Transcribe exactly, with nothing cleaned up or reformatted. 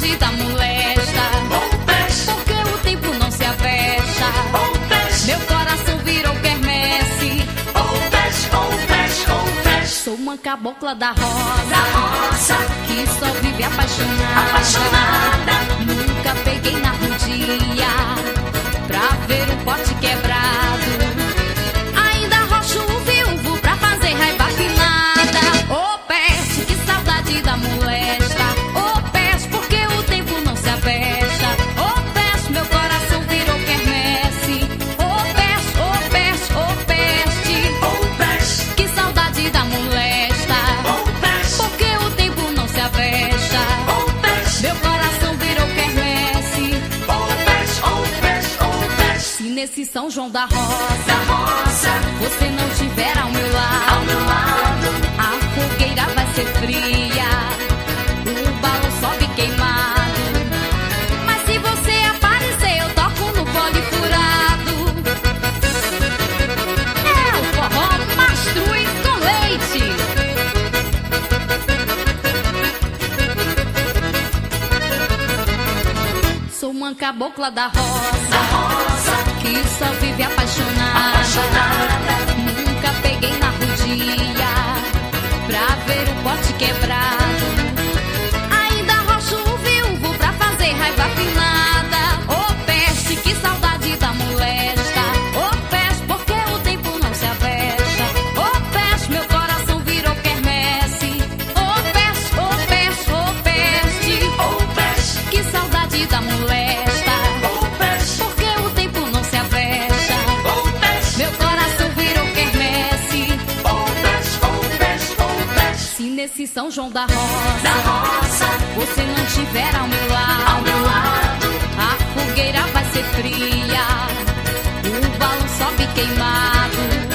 saudade da molesta. Porque o tempo não se avesta. Meu coração virou quermesse. Sou uma cabocla da rosa, que só vive apaixonada. Nunca peguei na rodinha pra ver um pote quebrado. Ainda rocho o viúvo pra fazer raiva afinada. Ô peste, que saudade da molesta. Ô peste, porque o tempo não se avesta. Ô peste, meu coração virou quermesse. Ô peste, ô peste, ô peste, que saudade da molesta. Porque o tempo não se avesta. Meu coração virou quermesse. Se nesse São João da Rosa você não tiver ao meu lado, a fogueira vai ser fria, o balão sobe queimado. Mas se você aparecer, eu toco no pole furado. É o forró mastruz com leite. Sou uma cabocla da rosa, que só vive apaixonada. Nunca peguei na rodinha pra ver o pote quebrado. Ainda rocho o viúvo pra fazer raiva afinada. Ô peste, que saudade da molesta. Ô peste, porque o tempo não se avesta. Ô peste, meu coração virou quermesse. Ô peste, ô peste, ô peste, que saudade da molesta. Porque o tempo não se avesta. Meu coração virou quermesse. Se nesse São João da Rosa você não tiver ao meu lado, a fogueira vai ser fria, o balão sobe queimado.